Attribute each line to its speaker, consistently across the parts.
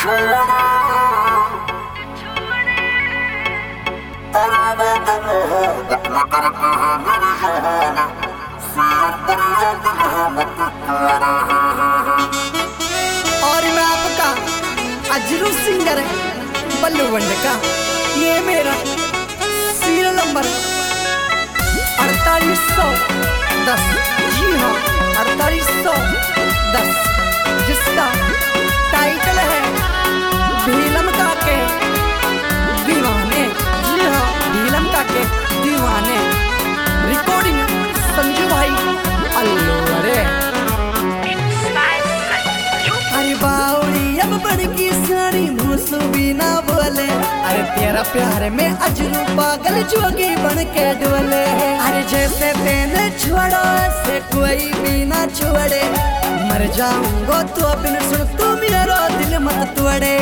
Speaker 1: मैं आपका अजरू सिंगर बल्लू वंड का ये मेरा सीरियल नंबर 4810। जी हाँ, 4810, जिसका टाइटल है भीलम का के दीवाने। जी हाँ, भीलम का के दीवाने। रिकॉर्डिंग संजू भाई अल्लू। अरे बाउली अब बड़की सारी मूसू भी ना बोले। अरे तेरा प्यार में अजरू पागल जोगी बन के डोले। अरे जैसे तेने छोड़ो ऐसे कोई भी ना छोड़े। मर जाऊंगा तो बिन सुन तू मेरा दिल मत तोड़े।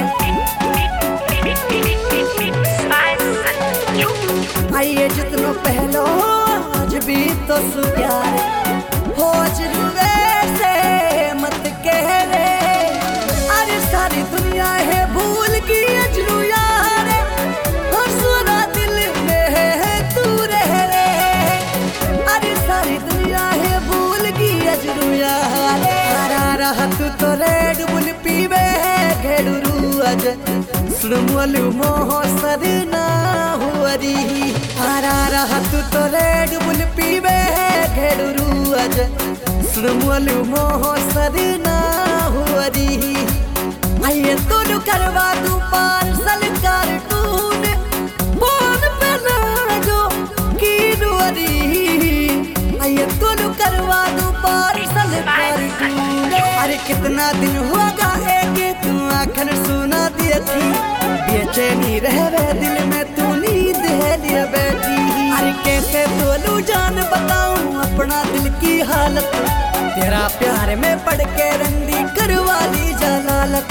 Speaker 1: आइए जितनो पहलो आज भी तो सु प्यार हो अजरू वैसे मत कह रे। अरे सारी दुनिया है भूल की अजरू यार, हंसना दिल में है तू रह रे। अरे सारी दुनिया है भूल की अजरू यार। हरा रहा तू तो रेड बुल पीवे है घेड़ू अज सुमलू मोह सदना हुआरी। हरा रहा तू तो रेड बुल पीवे है घेड़ू अज सुमलू मोह सदना हुआरी। आइए तू करवा दू पार्सल कार्टून फोन पे ना जो की दुआरी। आइए तू करवा दू पार्सल कार्टून। अरे कितना दिन होगा एक तू आखन सुना देखी। बेचैनी रहवे दिल में तू नींद है लिए बैठी। अरे कैसे बोलूं जान बताऊं अपना दिल की हालत। तेरा प्यार में पड़ के रंडी करवा ली जलालत।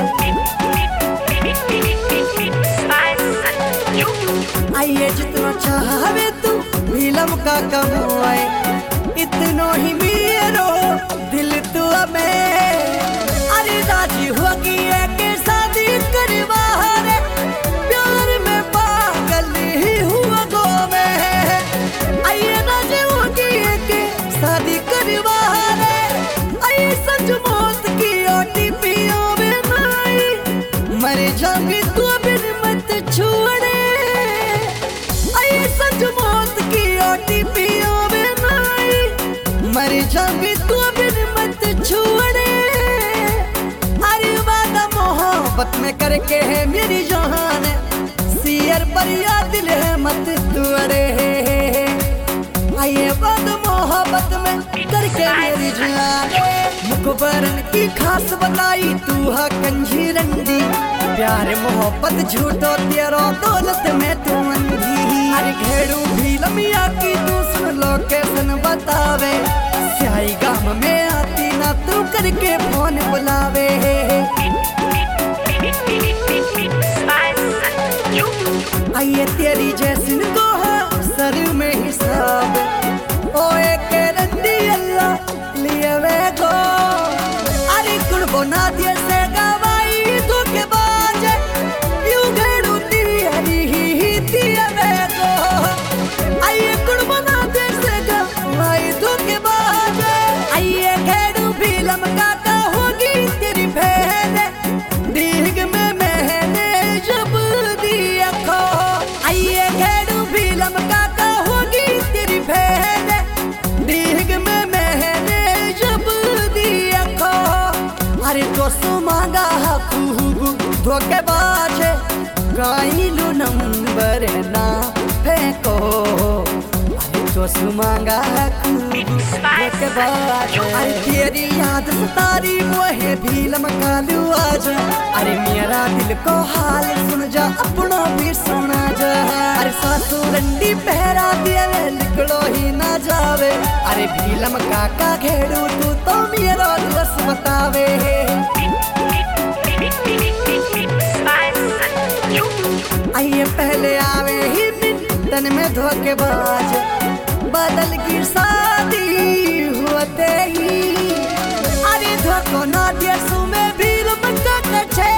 Speaker 1: आइए जितना चाहवे तू भीलम का कमाए, इतनो ही मेरो दिल तू में। अरे राजी होगी के शादी करवा रे, प्यार में पागल ही हुआ गो में। आइए राजी होगी के शादी करवा रे। आई सच मौत की OTP में नाई, मर जाऊंगी तू बिन मत छोड़े। आई सच मौत की OTP में नाई, मर जाऊंगी तू बिन मत छोड़े। अरे वादा मोहब्बत में करके है मेरी जान, सियर पर या दिल है मत तोड़े। आइए वादा मोहब्बत में करके मेरी जान, मुखबरन की खास बताई तू हा कंजी रंडी। प्यार मोहब्बत झूठो तेरो दौलत में तू अंधी। अरे घेड़ू भीलमिया की तू सुन लोकेशन बतावे। स्याही गाम में आती ना तू करके फोन बुलावे। आइए तेरी जैसिन को है सर में हिसाब। ओए के रंडी अल्लाह लिए वे गो। अरे कुर्बो ना दिए से गवाई तो के बाजे यू घेड़ू तिरी ही दिए वे गो। आइए कुर्बो ना दिए से गवाई तो के बाजे। आइए घेड़ू भीलम का होगी तेरी बहन, दीग में मैंने जब दिया खो। आइए घेड़ू भीलम का होगी तेरी बहन, दीग में मैंने जब दिया खो। अरे दोस्तों मांगा खूब धोखेबाज, गाइलू नंबर ना फेंको। अरे दोस्तों मांगा खूब धोखेबाज। अरे तेरी याद सतारी मोहे भीलम कालू आज। अरे मेरा दिल को हाल सुन जा अपना भी सुना जा। अरे सासू रंडी पहरा दिए निकलो ही ना जावे। अरे भीलम काका घेड़ू तू तो मेरा दोस्त बतावे। आइए पहले आवे ही मिनटन में धोखेबाज, बदल की शादी होते ही। अरे धोखो ना दिया सुमे भीलम का कछे।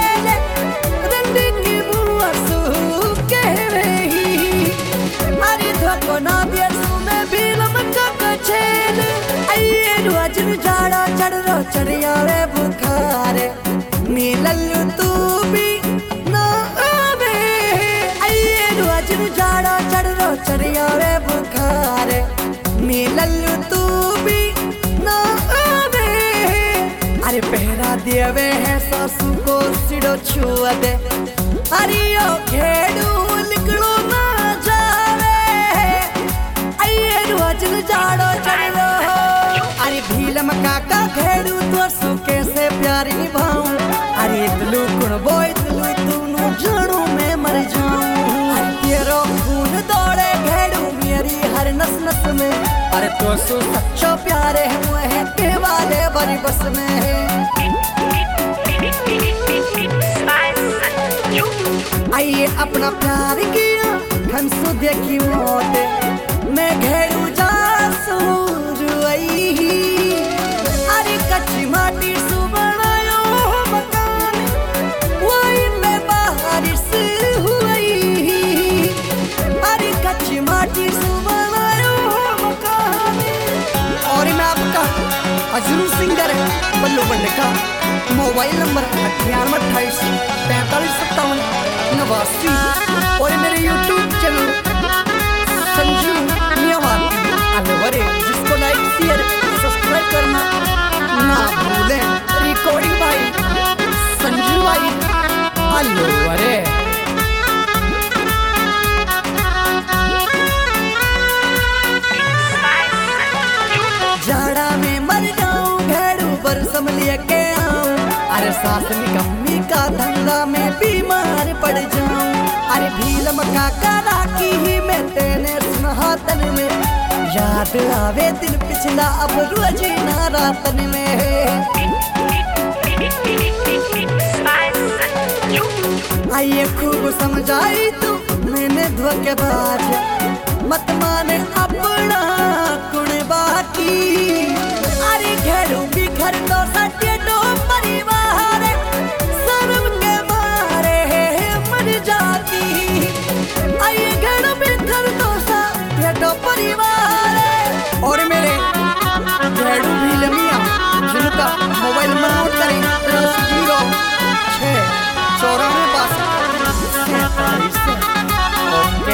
Speaker 1: चढ़िया रे बुखार मिलल तू भी ना आवे आइए रोज जाड़ा चढ़ रो चढ़िया रे बुखार मिलल तू भी ना आवे अरे पहरा देवे है सासू को सिड़ो छुआ दे अरे ओ खेड़ू निकलो ना जावे आइए रोज जाड़ो चढ़ रो अरे भीलम काका खेड़ू तो सु कैसे प्यारी निभाऊं अरे इतलू कुण बो इतलू तूनु जानू मैं मर जाऊं अरे तेरो खून दौड़े खेड़ू मेरी हर नस नस में अरे तो सु सच्चो प्यारे हुए हैं के वाले बड़ी बस में आइए अपना प्यार किया हमसु देखी मौत मैं घेरू जा अरे कच्ची माटी सु बनायो मकान वही में बारिश हुई अरे कच्ची माटी सु बनायो मकान और मैं आपका अजरू सिंगर बल्लू बंडे का मोबाइल नंबर 9828455789 और मेरे यूट्यूब चैनल संजू मियावाकी अलवरे जिसको लाइक शेयर सब्सक्राइब करना ना भूलें रिकॉर्डिंग भाई संजू भाई अलवरे जाड़ा में मर जाऊं घेड़ू बरसम लेके आऊं अरे सास निकम्मी का धंधा में बीमार पड़ जाऊं अरे भीलम काका राखी ही में तेने सुनहातन में याद आवे दिन पिछला अब रोज ना रातन में आइए खूब समझाई तू मैंने धोखेबाज मत माने अपना कुण बाकी अरे घेरू बिखर तो सटे दो परिवार शर्म के मारे मर जाती आइए घेरू बिखर तो सटे दो परिवार और मेरे घेरू भीलमिया जिनका मोबाइल नंबर नोट करें 0694 ओके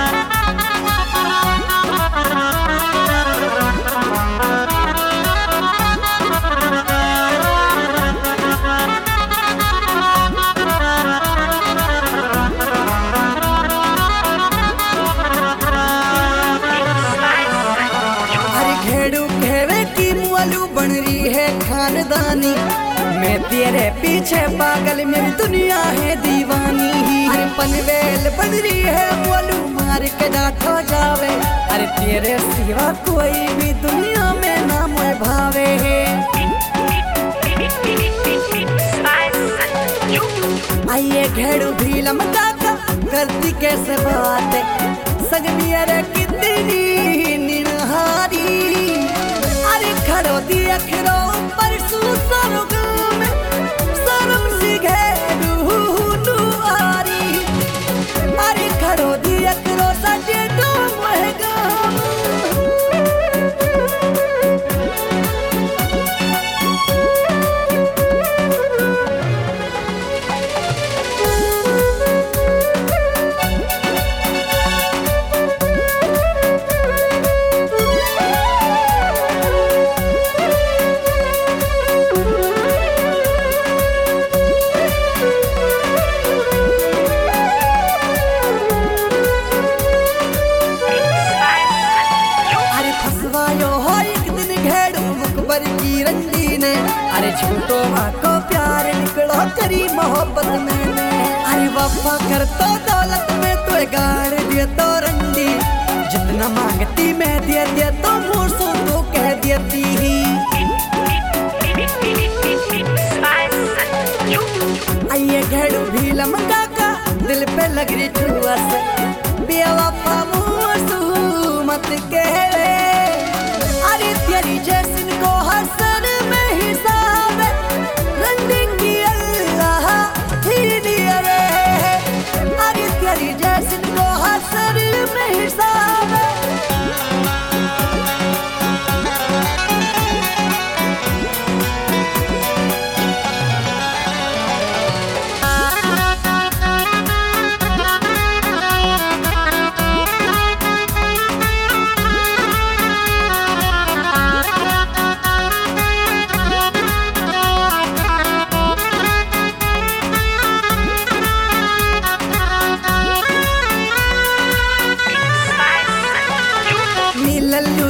Speaker 1: बन रही है खानदानी मैं तेरे पीछे पागल मेरी दुनिया है दीवानी अरे पनवेल बन रही है बोलू मार के डांटो जावे अरे तेरे सिवा कोई भी दुनिया में ना मैं भावे आइए घेड़ू भीलम काका करती कैसे बात सग मेरे कितनी निनहारी अरे खड़ो दिया खड़ो पर सुसरो गाम शर्म सी घेरू दुआरी अरे खड़ो दिया खड़ो सजे तो महगाम अरे झूठो को प्यार निकलो करी मोहब्बत मैंने अरे वफा कर तो दौलत में तो गाड़ दिया तो रंडी जितना मांगती मैं दिया दिया तो मूसू तो कह देती ही आइए घेड़ू भीलम काका दिल पे लग रही छुआ से बेवफा मूसू मत कह अरे तेरी जैसन को हसन में हिसाब रंडिंग की अल्लाह ही दिया रे अरे तेरी जैसन को हसन में हिसाब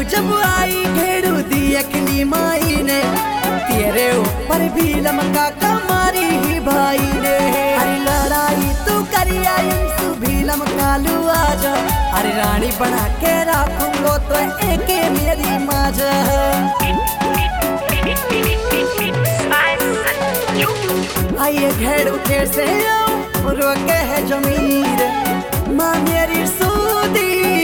Speaker 1: जब आई घेड़ू दी अखली माई ने, तेरे ऊपर भी लमका कमारी ही भाई ने। अरे लड़ाई तू करिया इंसु भी लमका लू आज, अरे रानी बना के रखूंगो तो एक मेरी माजा। आइए घेड़ू खेर से रोके है जमीर, माँ मेरी सूदी